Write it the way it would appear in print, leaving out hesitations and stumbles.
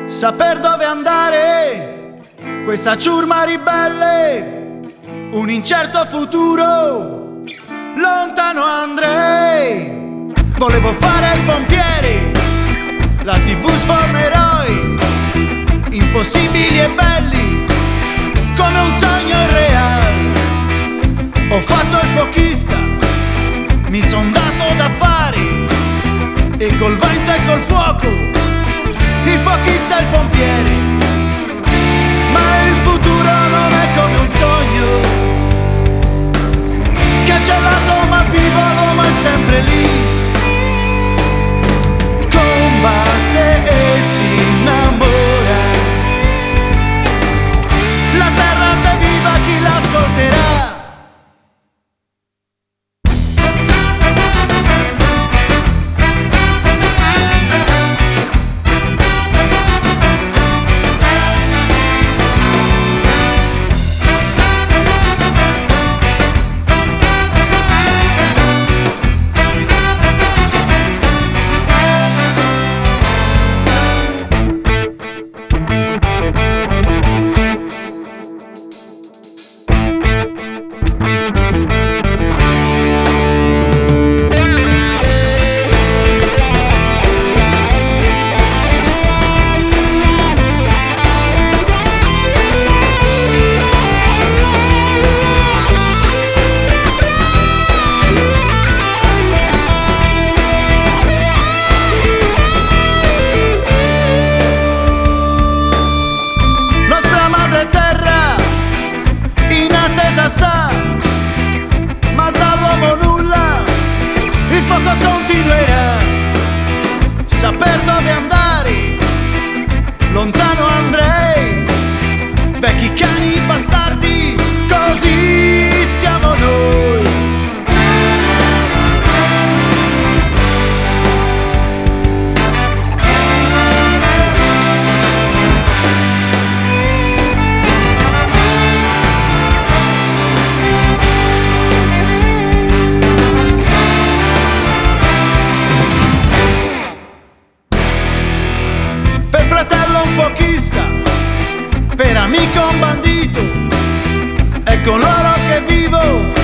saper dove andare, questa ciurma ribelle, un incerto futuro, lontano andrei. Volevo fare il pompiere, la TV sforna eroi, impossibili e belli, come un sogno irreale. Ho fatto il fuochista, mi son dato da fare, e col vento e col fuoco, il fuochista e il pompiere. Ma il futuro non è come un sogno, che è gelato ma vivo come è sempre lì. Combatte e si innamora, la terra arde viva, chi l'ascolterà. Ma dall'uomo nulla, il fuoco continuerà. Saper dove andare, lontano andrei. Vecchi cani bastardi, così siamo noi. Per amico un bandito, è con loro che vivo.